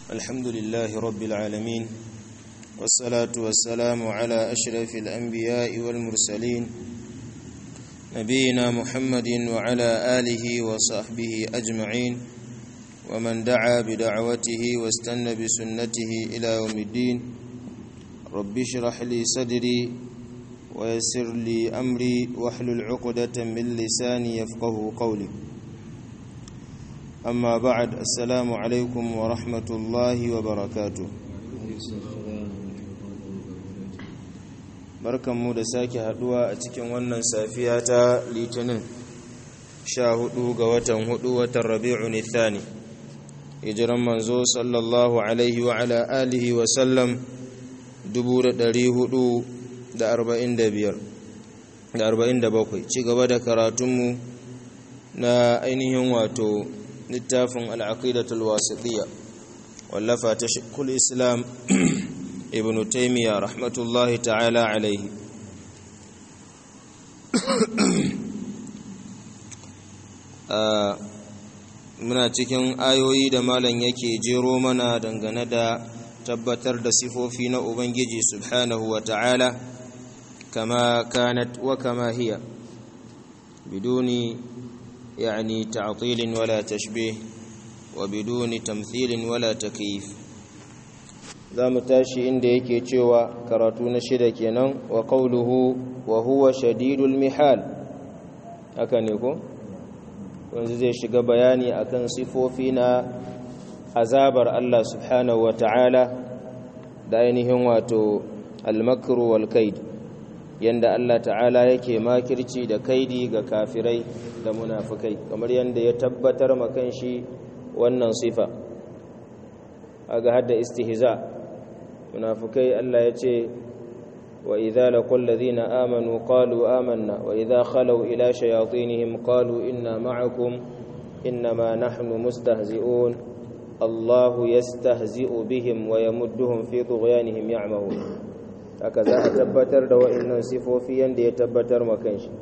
الحمد لله رب العالمين والصلاة والسلام على أشرف الأنبياء والمرسلين نبينا محمد وعلى آله وصحبه أجمعين ومن دعا بدعوته واستنى بسنته إلى يوم الدين رب اشرح لي صدري ويسر لي أمري واحلل عقدة من لساني يفقه قولي أما بعد السلام عليكم ورحمة الله وبركاته barkanmu da sake haduwa a cikin wannan safiya ta litinin 14 ga watan 4 watan rabi'un thani hijiran manzo sallallahu alaihi wa ala alihi wa sallam 447 ci gaba da karatunmu na ainihin wato littafin al'aqidatul wasitiyya wallafa ta shekul islam ibn taymiya rahmatullahi ta'ala alaihi muna cikin ayoyi da malam yake jero mana dangane da tabbatar da sifofi na ubangiji subhanahu wa ta'ala kama kanat wa kama hiya biduni يعني تعطيل ولا تشبيه وبدون تمثيل ولا تكييف zamu tashi inda yake cewa karatu na shida kenan wa qawluhu wa huwa shadidul mihal haka ne ko yanzu zai shiga bayani akan sifofi na azabar Allah subhanahu wa ta'ala da ainihin wato al-makru wal kaid yanda Allah ta'ala yake makirci da kaidi ga kafirai da munafikai kamar yanda ya tabbatar makan shi wannan sifa aga hadda istihza munafikai Allah yace wa idza laqul ladina amanu qalu amanna wa idza khalu ila shayatinihim qalu inna ma'akum inma nahnu mustahzi'un Allahu yastahzi'u bihim wa yamudduhum fi tughyanihim ya'mahun haka za a tabbatar da wa'annan sifofi yanda ya tabbatar makan shi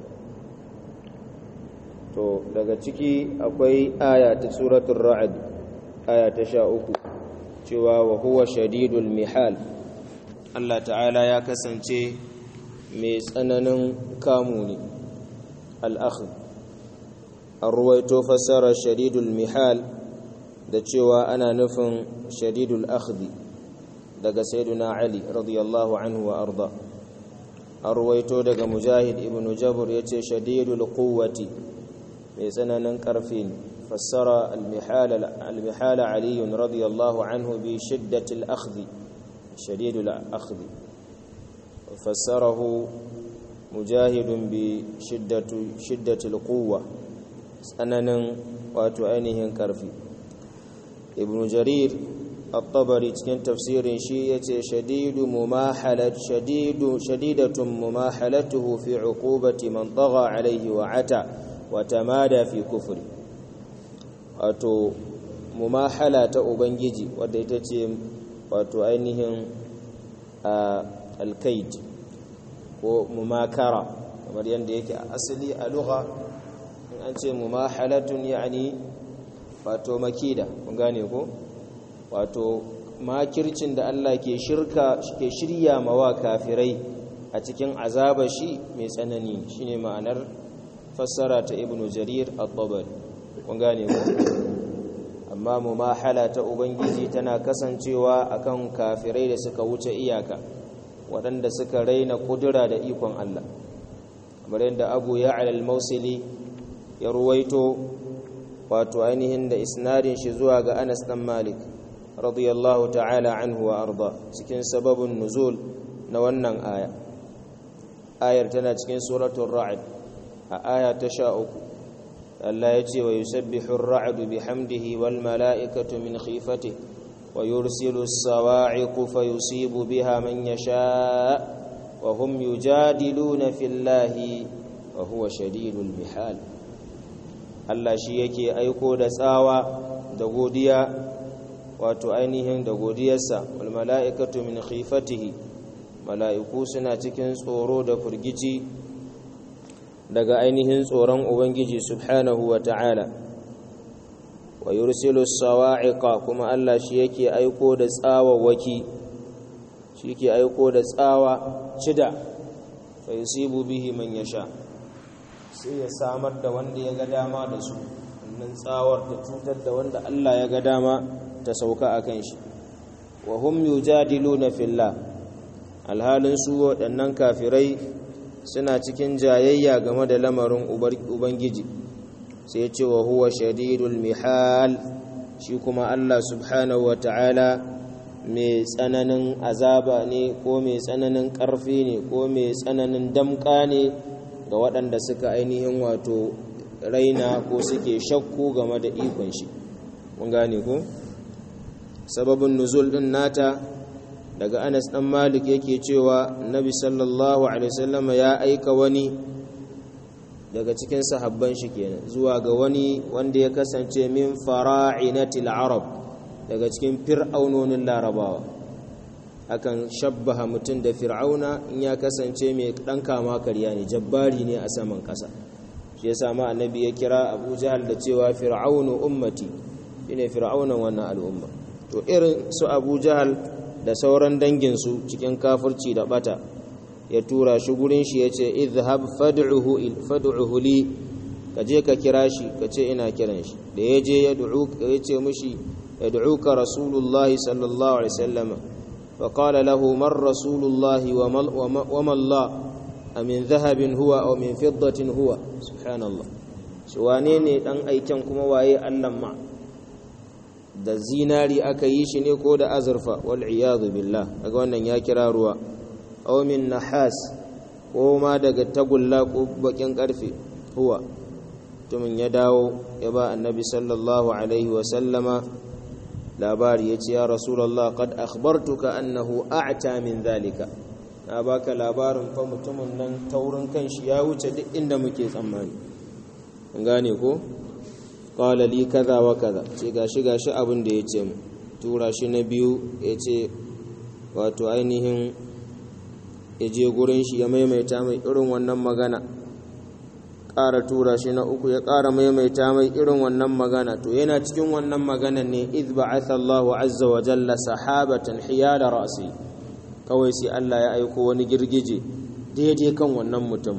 to daga ciki akwai aya ta suratul ra'd aya ta 13 cewa wa huwa shadidul mihal Allah ta'ala ya kasance mai tsananin kamu ne al-akhdh arwayto fasara shadidul mihal da cewa ana nufin shadidul akhdh daga sayyiduna ali radiyallahu anhu wa arda arwayto daga mujahid ibn jabr yace shadidul quwwati mai tsananin ƙarfi ne fassara al-mihala aliyun radiyallahu anhu bi shiddatil akhdhi shadidul akhdhi fassarahu mujahidun bi shiddatil quwwa tsananin wato ainihin ƙarfi ibn jarir at-tabari cikin tafsirin shi yace shadidatun mumahalatuhu fi uqubati man tagha alayhi wa ata watamada fi kufri wato mumahala ta ubangiji wadda ita ce wato ainihin alkaid ko mumakara kamar yadda yake a asali a lugha in an ce mumahalatun yani wato makida kun gane ko wato makircin da Allah ke shirya mawa kafirai a cikin azaba shi mai tsanani shine ma'anar fassara ta ibnu jarir at-tabari kun gane ko amma mumahala ta ubangiji tana kasancewa akan kafirai da suka wuce iyaka waɗanda suka raina kudura da ikon Allah kamar yadda Abu Ya'la al-Mawsili ya ruwaito wato ainihin da isnadin shi zuwa ga Anas dan Malik radiyallahu ta'ala anhu wa arda cikin sababun nuzul na wannan ayar tana cikin suratul ra'd a aya ta 13 Allah ya ce wa yusabbihu ar-ra'du bihamdihi wal mala'ikatu min khifatihi wa yursilu as-sawa'iqu fayusibu biha man yasha' wa hum yujadiluna fillahi wa huwa shadidul mihal Allah shi yake aiko da tsawa da godiya wato ainihin da godiyarsa wal mala'ikatu min khifatihi mala'iku suna cikin tsoro da furgici daga ainihin tsoron ubangiji subhanahu wa ta'ala wa yursilu sawa'iqa kuma Allah shi yake aiko da tsawawaki shi yake aiko da tsawa cida fa yusibu bihi man yasha sai ya samar da wanda ya ga dama da su wannan tsawar da cutar da wanda Allah ya ga dama ta sauka akan shi wa hum yujadiluna fillah alhalin su waɗannan kafirai suna cikin jayayya game da lamarin ubangiji sai ce wa huwa shadidul mihal shi kuma Allah subhanahu wata'ala mai tsananin azaba ne ko mai tsananin ƙarfi ne ko mai tsananin damƙa ne ga waɗanda suka ainihin wato raina ko suke shakku game da ikon shi mun gane ko sababin nuzul din nata daga Anas dan Malik yake cewa Nabi sallallahu alaihi wasallam ya aika wani daga cikin sahabban shi kenan zuwa ga wani wanda ya kasance min fara'inatil arab daga cikin fir'aunonin larabawa akan shabbaha mutum da fir'auna in ya kasance mai dan kama karya ne jabbari ne a saman kasa shi yasa ma annabi ya kira Abu Jahal da cewa fir'aunu ummati shine fir'aunan wannan al'umma to irin su Abu Jahal da sauran dangin su cikin kafirci da bata ya tura shi gurin shi yace izhab fad'uhu li kaje ka kira shi kace ina kiran shi da yaje ya yace mishi yad'uka rasulullahi sallallahu alaihi wasallam fa qala lahu man rasulullahi wa ma Allah amin dhahabin huwa aw min fiddatin huwa subhanallah shi wane ne dan aiken kuma waye Allah ma da zinari aka yi shi ne ko da azurfa wal iyad billah kaga wannan ya kira ruwa aw min nahas ko ma daga tagulla ko bakin karfe huwa tumin ya dawo ya ba annabi sallallahu alaihi wa sallama labari yace ya rasulullah qad akhbartuka annahu a'ta min zalika na baka labarin fa mutumin nan taurin kanshi ya wuce duk inda muke tsammani kun gane ko qala li kaza wa kaza ce gashi abin da yace mu tura shi na biyu yace wato ainihin ya je gurin shi ya maimaita mai irin wannan magana ƙara tura shi na uku ya ƙara maimaita mai irin wannan magana to yana cikin wannan maganan ne idh ba'atha Allahu azza wa jalla sahabatan hiyala ra'si kawai sai Allah ya aiko wani girgije daidai kan wannan mutum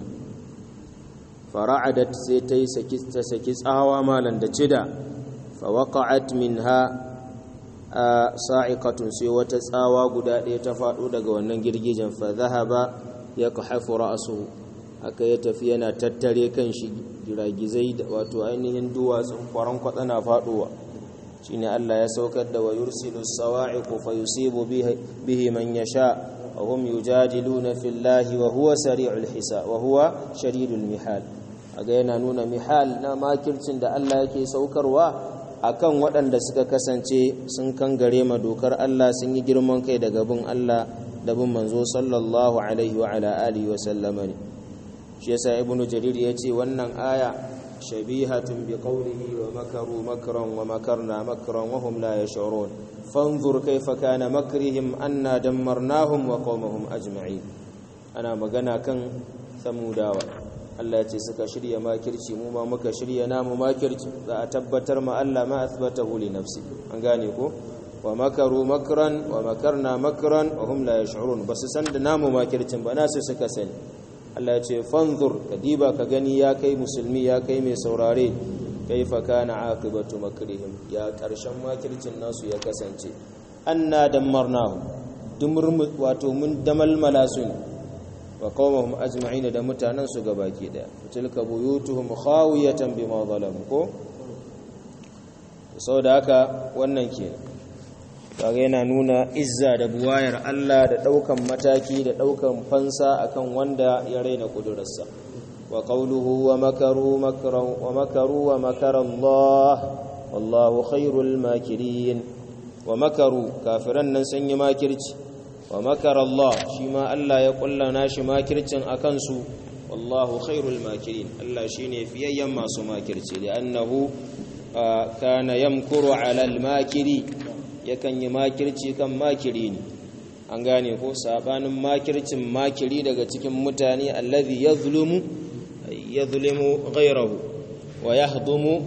fara'adat sai ta saki tsawa malan da cida fa waqa'at minha sa'iqatun sai wata tsawa guda ɗaya ta faɗo daga wannan girgijen fa zahaba yaqhafu ra'suhu aka ya tafi yana tattare kan shi giragizai wato ainihin duwatsun kwaran kwatsana faɗowa shine Allah ya saukar da wa yursilu sawa'iqu fa yusibu bihi man yasha wa hum yujadiluna fillahi wa huwa sari'ul hisab wa huwa shadidul mihal aga yana nuna mihal na makircin da Allah yake saukarwa akan waɗanda suka kasance sun kangare ma dokar Allah sun yi girman kai daga bin Allah da bin manzo sallallahu alaihi wa ala alihi wa sallama ne shi yasa ibnu jarir yace wannan aya shabihatun bi qawlihi wa makaru makran wa makarna makran wa hum la yash'urun fanzur kayfa kana makrihim anna dammarnahum wa qawmahum ajma'in ana magana kan samudawa Allah ya ce suka shirya makirci mu ma muka shirya namu makirci za a tabbatar ma Allah ma athbatahu li nafsi an gane ko wa makaru makran wa makarna makran wa hum la yash'urun basu san da namu makircin ba nasu suka sani Allah ya ce fanzur kadiba ka gani ya kai musulmi ya kai mai saurare kaifa kana aqibatu makrihim ya karshen makircin nasu ya kasance anna dammarnahu dumurmu wato mun damalmala su wa qaumahum ajma'in da mutanen su gabaki daya tilka buyutuhum khawiyatan bima zalamu ko saboda haka wannan kenan kaga yana nuna izza da buwayar Allah da daukan mataki da daukan fansa akan wanda ya raina kudurarsa wa qawluhu wa makaru makran wa makaru wa makara Allah wallahu khairul makirin wa makaru kafiran nan sun yi makirci wa makara Allah shi ma Allah ya kullana shi makircin akan su wallahu khairul makirin Allah shine fiyayyen masu makirci da annahu kana yamkuru ala al-makiri yakan yi makirci kan makiri ne an gane ko sabanin makircin makiri daga cikin mutane allazi yazlimu ghayrahu wa yahdumu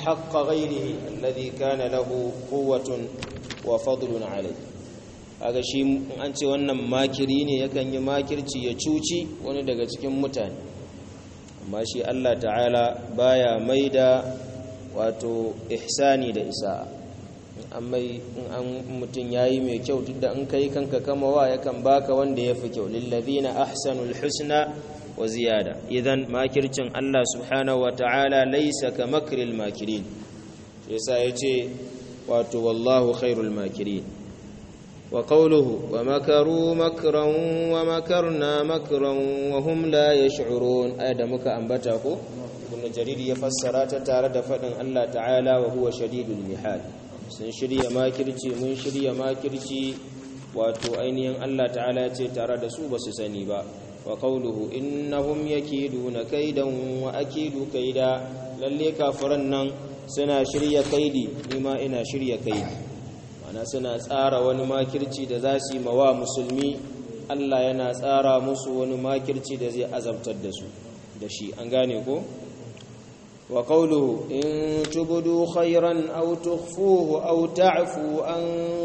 حق غيره الذي كان له قوة وفضل عليه. kaga shi an ce wannan makiri ne, yakan yi makirci ya cuci wani daga cikin mutane, amma shi Allah ta'ala baya maida wato ihsani da isa'a. in mutum yayi mai kyau duk da in kai kanka kamawa yakan baka wanda yafi kyau. lillazina ahsanul husna wa ziyada. idan makircin Allah subhanahu wa ta'ala laysa ka makril makirin, yasa yace wato wallahu khairul makirin. وقوله ومكروا مكرا ومكرنا مكرا وهم لا يشعرون. آية muka ambata ko Ibn Jarir ya fassara ta tare da fadin Allah ta'ala wa huwa shadidul mihal. Sun shirya makirci, mun shirya makirci, wato ainihin Allah ta'ala ce tare da su basu sani ba. wa qawluhu innahum yakiduna kaidan wa akidu kaida. lalle kafiran nan suna shirya kaidi, nima ina shirya kaidi. ana suna tsara wani makirci da za su yi mawa musulmi, Allah yana tsara musu wani makirci da zai azabtar da su da shi. an gane ko? wa qawluhu in tubdu khayran aw tukhfuhu aw ta'fu an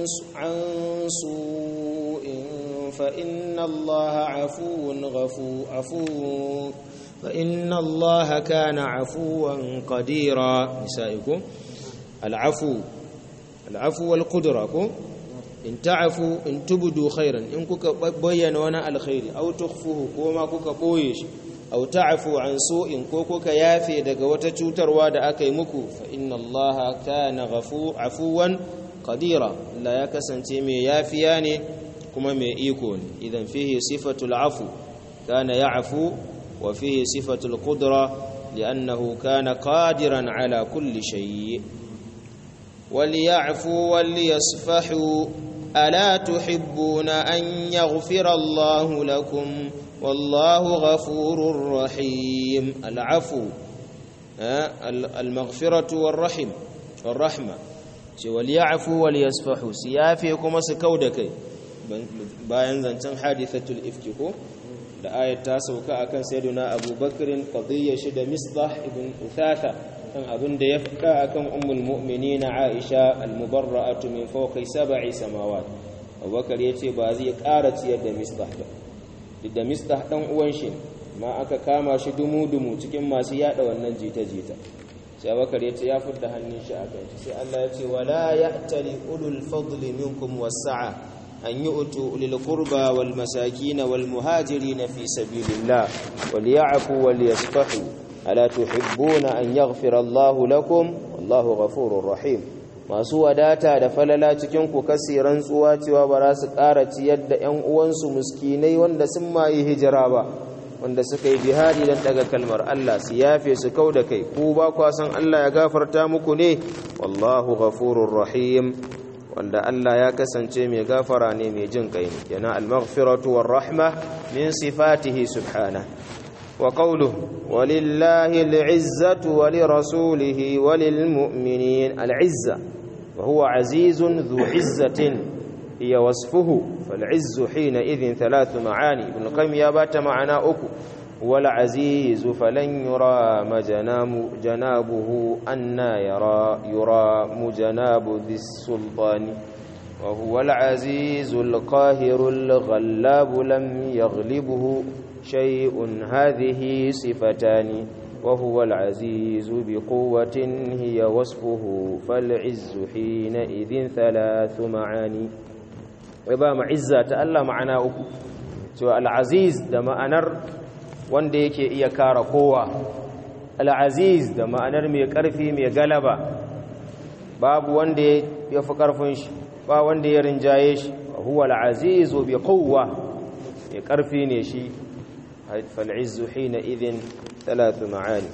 su'in fa inna Allaha 'afuwun ghafur fa inna Allaha kana 'afuwan qadira. nisaikum al'afu wal qudra ko in ta'afu in tubdu khairan, in kuka bayyana wani alkhairi, aw tukhfuhu ko ma kuka boye shi, aw ta'afu an su'in ko kuka yafe daga wata cutarwa da aka yi muku, fa inna Allaha kana afuwan qadira. Allah ya kasance mai yafiya ne kuma mai iko ne. idan fihi sifatul afu kana ya'fu wa fihi sifatul qudra li'annahu kana qadiran ala kulli shay'. وليعفوا وليصفحوا ألا تحبون أن يغفر الله لكم والله غفور رحيم. العفو المغفرة والرحمة. وليعفوا وليصفحوا سيافيكم سكودك bayan zancen hadithatul ifki ko da ayat ta sauka akan sayyiduna Abubakar qadiyya shi da Misbah ibn Uthatha kan abin da ya fada akan ummul mu'minin Aisha al-mubarra'atu min fawqi sab'i samawat. Abubakar yace ba zai ƙara ciyar da Misbah ba, duk da Misbah dan uwan shi ma aka kama shi dumu cikin masu yada wannan jita-jita. sai Abubakar yace ya fudda hannun shi akan shi, sai Allah yace wala ya'tali ulul fadli minkum was-sa'a أن يؤتوا للقربى والمساكين والمهاجرين في سبيل الله وليعفوا وليصفحوا ألا تحبون أن يغفر الله لكم والله غفور رحيم. masu wadata da falala cikin ku kasiran tsuwa cewa ba za su ƙara ciyar da ƴan uwansu miskinai wanda sun ma yi hijira ba, wanda suka yi jihadi don daga kalmar Allah, su yafe su kauda kai. ku ba kwa san Allah ya gafarta muku ne, wallahu ghafurur rahim, wanda Allah ya kasance mai gafara ne mai jin kai ne. yana al-maghfiratu war-rahma min sifatihi subhanahu. wa qawluhu walillahi al-'izzatu wa lirasulihi wa lilmu'minin. al-'izza wa huwa 'azizun dhu 'izzatin hiya wasfuhu, fal-'izzu hina idhin thalathu ma'ani. ibn qayyim ya bata ma'ana uku. والعزيز فلن يرام جنابه أن يرام جناب ذي السلطان وهو العزيز القاهر الغلاب لم يغلبه شيء هذه صفتان وهو العزيز بقوة هي وصفه فالعز حينئذ ثلاث معاني. وبما عزة الله معنا سواء العزيز دم أنر wanda yake iya kara kowa, al-aziz da ma'anar mai karfi mai galaba, babu wanda ya fi karfin shi, ba wanda ya rinjaye shi. huwa al-aziz bi quwwa, mai karfi ne shi. fal-izzu hina idhin thalathu ma'ani.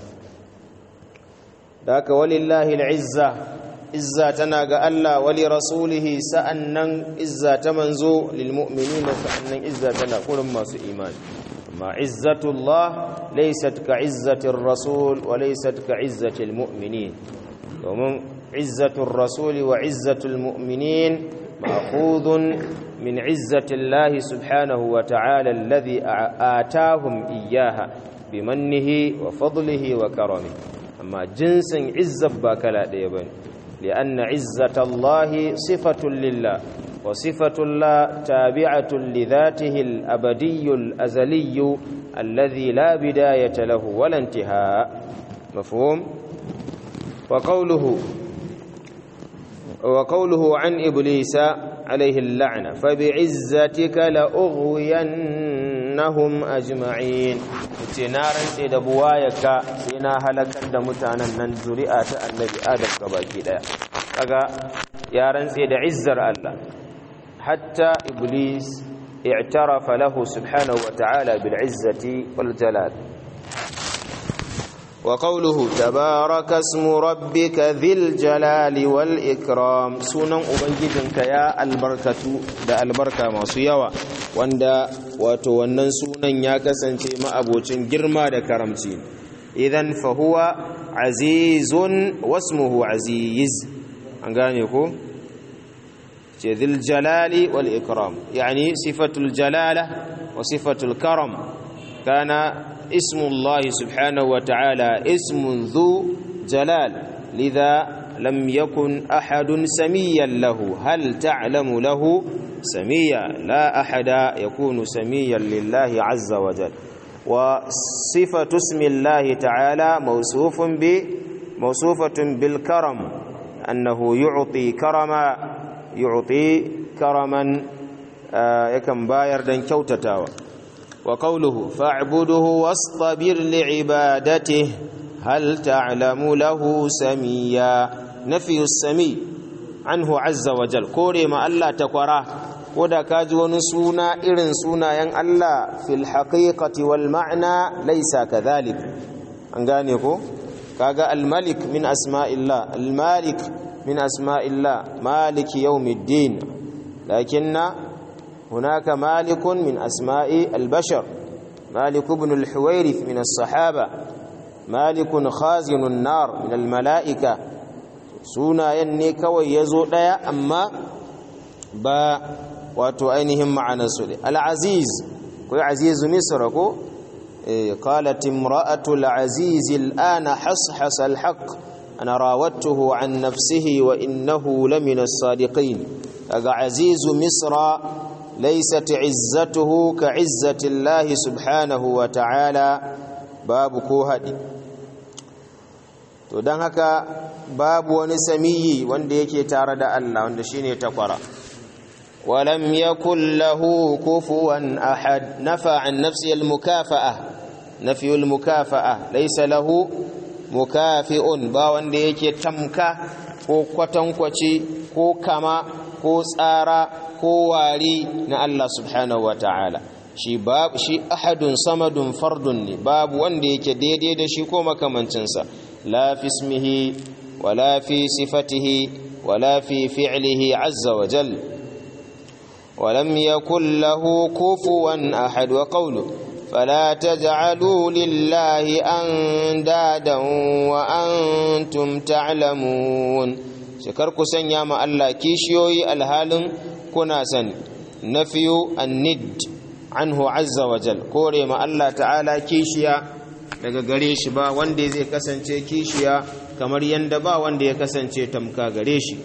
daka walillahi al-izza, izza tana ga Allah, wali rasulihi sa'annan izza ta manzo, lil mu'minina sa'annan izza tana kurin masu imani. ما عزة الله ليست كعزة الرسول وليست كعزة المؤمنين. ومن عزة الرسول وعزة المؤمنين مأخوذ من عزة الله سبحانه وتعالى الذي آتاهم إياها بمنه وفضله وكرمه. amma jinsin izzat ba kala ɗaya bane li'anna izzatallahi sifatun lillah wa sifatullah tabi'atun li dhatihi al-abadiyyul azaliyyu alladhi la bidayata lahu wa la intihaa mafhum وقوله عن إبليس عليه اللعنة فبعزتك لأغوينهم أجمعين نارا إذا بوايك سينا هلكا دمتانا ننزرئة النبي آدم كباكي لا يا رنس إذا عزر الله حتى إبليس اعترف له سبحانه وتعالى بالعزة والجلال وقوله تبارك اسم ربك ذي الجلال والإكرام سنن أبنجدنك يا البركة دا البركة ما سيوا واندا وتونن سنن يا كسنتي ما أبوچن جرما دا كرمتين إذن فهو عزيز واسمه عزيز أنغانيكو ذي الجلال والإكرام يعني صفة الجلالة وصفة الكرم كان اسم الله سبحانه وتعالى اسم ذو جلال لذا لم يكن أحد سميا له هل تعلم له سميا لا أحد يكون سميا لله عز وجل وصفة اسم الله تعالى موصوفة بالكرم أنه يعطي كرما يكن باير دن كوتتاوى وقوله فاعبده واصطبر لعبادته هل تعلم له سميا نفي السمي عنه عز وجل كوري ما الله تقراه ودا كاجي وني سونا irin sunayen Allah fil haqiqati wal ma'na laysa kadhalik an gane ko kaga al malik min asma'illah al malik min asma'illah maliki yawmiddin lakinna هناك مالك من أسماء البشر مالك بن الحويرث من الصحابة مالك خازن النار من الملائكة سونا ينك ويزود أما با وتؤينهم معنا سولي العزيز كي عزيز مصر قالت امرأة العزيز الآن حصحص الحق أنا راودته عن نفسه وإنه لمن الصادقين عزيز مصر ليست عزته كعزة الله سبحانه وتعالى باب كوهدي to dan haka babu wani samiyi wanda yake tare da Allah wanda shine takwara walam yakul lahu kufuwan ahad nafa an nafsi al-mukafa'ah nafi al-mukafa'ah laysa lahu mukafi'un ba wanda yake tamka ko kwatankwaci ko kama ko tsara ko wari na Allah subhanahu wata'ala shi ahadun samadun fardun ne babu wanda yake daidai da shi ko makamancinsa la fi ismihi wala fi sifatihi wala fi fi'lihi azza wa jal ولم يكن له كفوا أحد وقوله فلا تجعلوا لله أندادا وأنتم تعلمون شكركم سنيا ما الله كيشيوي الهالم كنا سن نفي الند عنه عز وجل كوري ما الله تعالى كيشيا daga gare shi ba wanda zai kasance kishiya kamar yanda ba wanda ya kasance tamka gare shi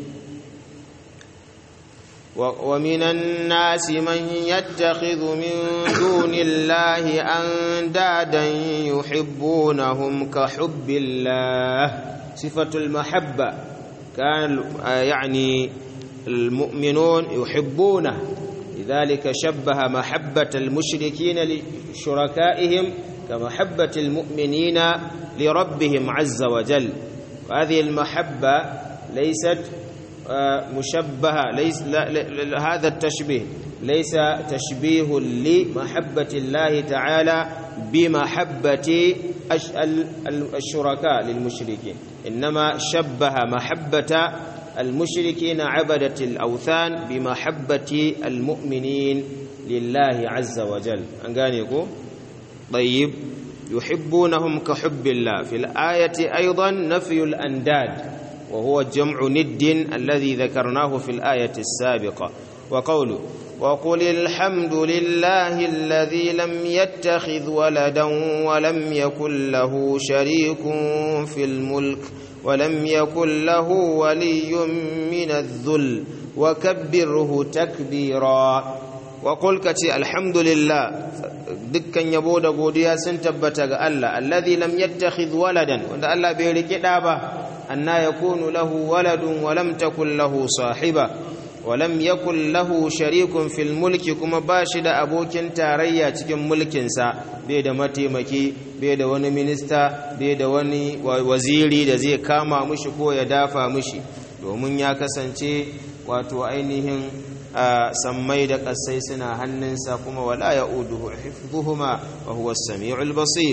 wa minan nasi man yattakhidhu min dunillahi andadan yuhibbunahum ka hubbillah sifatul mahabba kan yani almu'minun yuhibbuna lidhalika shabbaha mahabbatal mushrikeen li shurakaihim كمحبة المؤمنين لربهم عز وجل وهذه المحبة ليست مشبهة هذا التشبيه ليس تشبيه لمحبة الله تعالى بمحبة الشركاء للمشركين إنما شبه محبة المشركين عبدة الأوثان بمحبة المؤمنين لله عز وجل أنقانيكم طيب يحبونهم كحب الله في الآية أيضا نفي الأنداد وهو جمع ند الذي ذكرناه في الآية السابقة. وقوله وقل الحمد لله الذي لم يتخذ ولدا ولم يكن له شريك في الملك ولم يكن له ولي من الذل وكبره تكبيرا. وقل كتي الحمد لله دكا يبود غوديا سنتبت الله الذي لم يتخذ ولدا وان الله بيريكي دابا أن يكون له ولد ولم تكن له صاحبة ولم يكن له شريك في الملك كما باشد أبوكين تاريا cikin mulkinsa bai da mataimaki bai da wani minista bai da wani waziri da zai kama mushi ko ya dafa mushi domin ya kasance wato ainihin sammai da kasai suna hannunsa kuma wala ya'uduhu hifdhuhuma wa huwa as-sami'ul basir.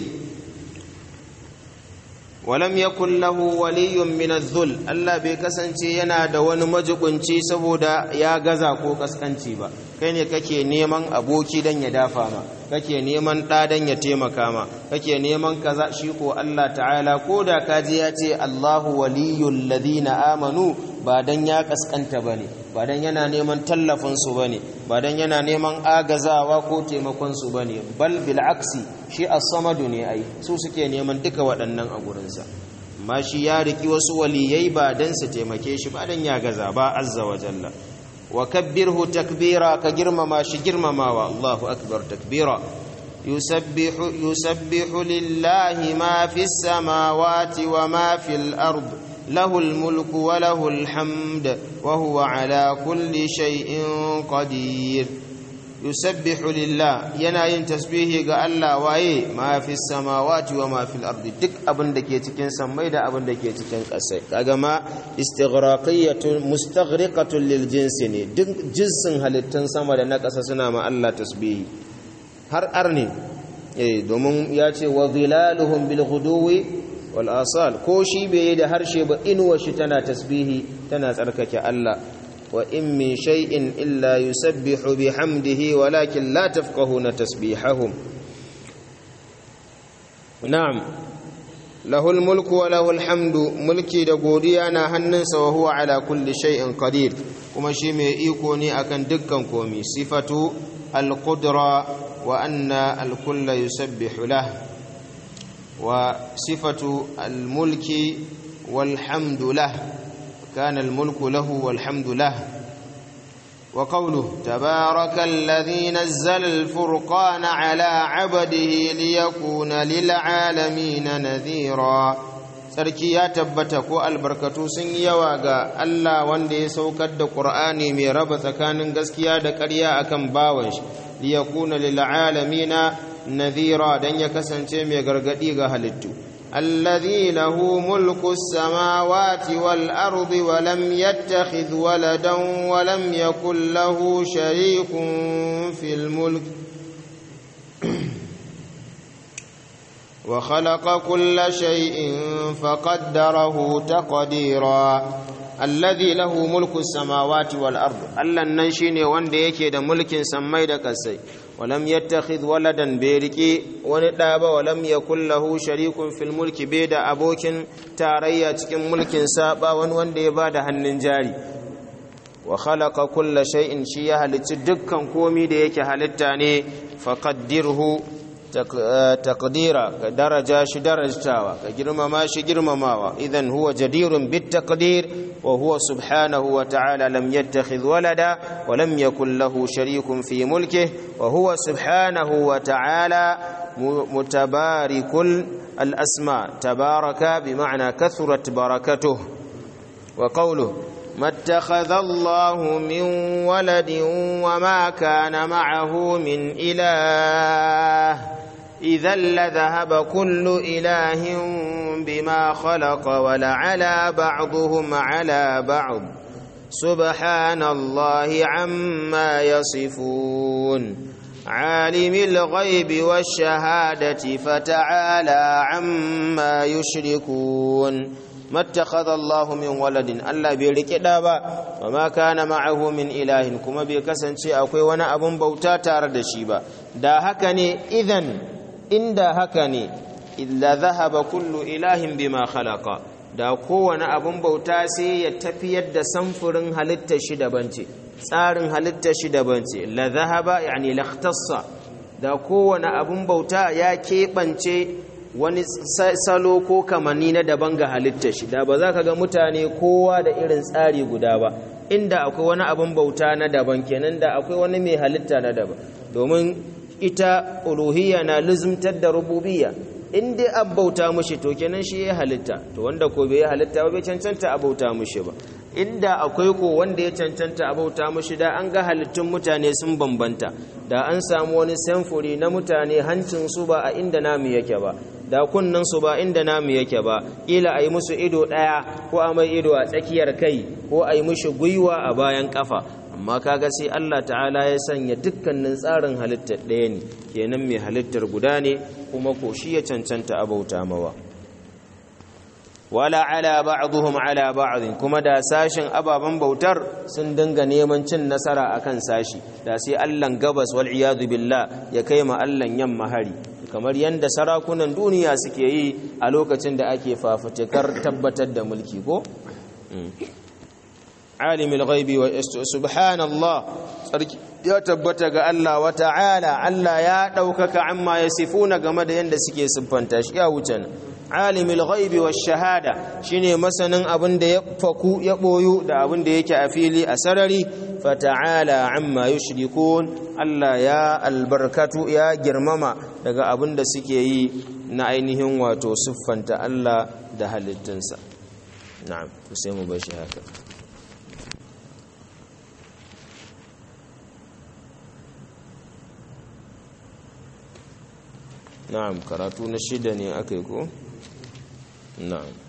walam yakun lahu waliyyun min adh-dhul Allah bai kasance yana da wani majibunci saboda ya gaza ko kaskanci ba. kai ne kake neman aboki dan ya dafa ma, kake neman ɗa dan ya taimaka ma, kake neman kaza. shi ko Allah ta'ala koda kaji ya ce Allahu waliyyul ladina amanu ba dan ya kaskanta bane, ba dan yana neman tallafin su bane, ba dan yana neman agazawa ko taimakon su bane, bal bil aksi shi as-samadu ne ai su suke neman duka waɗannan a gurin sa. amma shi ya riki wasu waliyai ba dan su taimake shi ba dan ya gaza ba azza wa jalla. wa kabbirhu takbira ka girmama shi girmamawa. Allahu akbar takbira. yusabbihu lillahi ma fis samawati wa ma fil ard له الملك وله الحمد وهو على كل شيء قدير. يسبح لله يناين تسبيحه ga Allah waye ma fi samawati wa ma fil ardi duk abin da ke cikin samai da abin da ke cikin ƙasa. kaga ma istighraqiyatun mustaghriqatun lil jinsi ne, duk jinsin halittun sama da na ƙasa suna ma Allah tasbihi har arne domin ya ce wa dhilaluhum bil ghuduwi wal asal ko shi bai da harshe ba inuwa shi tana tasbihi tana tsarkake Allah. wa in min shay'in illa yusabbihu bihamdihi walakin la tafqahuna tasbihahum. na'am lahul mulku wa lahul hamdu mulki da godiya na hannunsa wa huwa ala kulli shay'in qadir kuma shi mai iko ne akan dukkan komai. sifatu al-qudra wa anna al-kulla yusabbihu lahu وصفة الملك والحمد له كان الملك له والحمد له. وقوله تبارك الذي نزل الفرقان على عبده ليكون للعالمين نذيرا. sarki ya tabbata ko albarkatu sun yi yawa ga Allah wanda ya saukar da Qur'ani mai raba tsakanin gaskiya da ƙarya akan bawan shi liyakuna lil alamina nadhira dan ya kasance mai gargadi ga halittu. alladhi lahu mulku samawati wal ardi wa lam yattakhidh waladan wa lam yakul lahu sharikun fil mulk wa khalaqa kulla shay'in faqaddarahu taqdira. alladhi lahu mulku samawati wal ard allan nan shine wanda yake da mulkin sammai da kasai. walam yattakhidh waladan beriki wani da ba walam yakul lahu sharikun fil mulki bai da abokin tarayya cikin mulkin sa ba wani wanda ya bada hannun jari. wa khalaqa kulla shay'in shi ya halicci dukkan komai da yake halitta ne faqaddirhu taqdira ka daraja shi darajtawa ka girmama shi girmamawa. idan huwa jadirun bit taqdir wa huwa subhanahu wa ta'ala lam yattakhidh walada wa lam yakul lahu sharikun fi mulkihi wa huwa subhanahu wa ta'ala mutabarikul al asma. tabaraka bima'na kathurat barakatuh. wa qawluhu ما اتخذ الله من ولد وما كان معه من إله إذا لذهب كل إله بما خلق ولعلى بعضهم على بعض سبحان الله عما يصفون. عالم الغيب والشهادة فتعالى عما يشركون. ما اتخذ الله من ولد الله بيرike da ba وما كان معه من إله kuma bai kasance akwai wani abun bauta tare da shi ba. da haka ne inda haka ne illa dhahaba kullu ilahin bima khalaqa da kowane abin bauta sai ya tafiyar da samfurin halittar shi daban ce, tsarin halittar shi daban ce, la zahaba yani lakhtassa, da kowane abin bauta ya keɓance wani salo ko kamanni na daban ga halittar shi, da ba za ka ga mutane kowa da irin tsari guda ba, inda akwai wani abin bauta na daban kenan da akwai wani mai halitta na daban, domin ita uluhiyya na luzumtar da rububiyya. in dai an bauta mushi to kenan shi ya halitta, to wanda ko bai halitta ba bai cancanta a bauta mushi ba. Inda akwai ko wanda ya cancanta a bauta mushi da an ga halittun mutane sun bambanta, da an samu wani samfuri na mutane hancin su ba a inda namu yake ba, da kunnan su ba inda namu yake ba, ila a yi musu ido ɗaya ko a mai ido a tsakiyar kai ko a yi mushi gwiwa a bayan kafa, amma kaga sai Allah ta'ala ya sanya dukkanin tsarin halittar ɗaya ne, kenan mai halittar guda ne kuma ko shi ya cancanta a bauta mawa. Wala ala ba'dhum ala ba'd, kuma da sashin ababan bautar sun dinga neman cin nasara akan sashi, da sai Allahn gabas wal iyadu billah ya kai ma Allahn yamma hari, kamar yanda sarakunan duniya suke yi a lokacin da ake fafutukar tabbatar da mulki ko alimul ghaibi wa subhanallah, sarki ya tabbata ga Allah wa ta'ala, Allah ya daukaka amma yasifuna game da yanda suke siffanta shi, ya wuce nan. Alimul ghaibi wa shahada, shine masanin abin da ya faku ya boyu da abin da yake a fili a sarari, fa ta'ala amma yushrikun, Allah ya albarkatu ya girmama daga abin da suke yi na ainihin wato siffanta Allah da halittunsa. Na'am, sai mu bashi haka. Na'am, karatu na 6 ne akai ko? Na'am.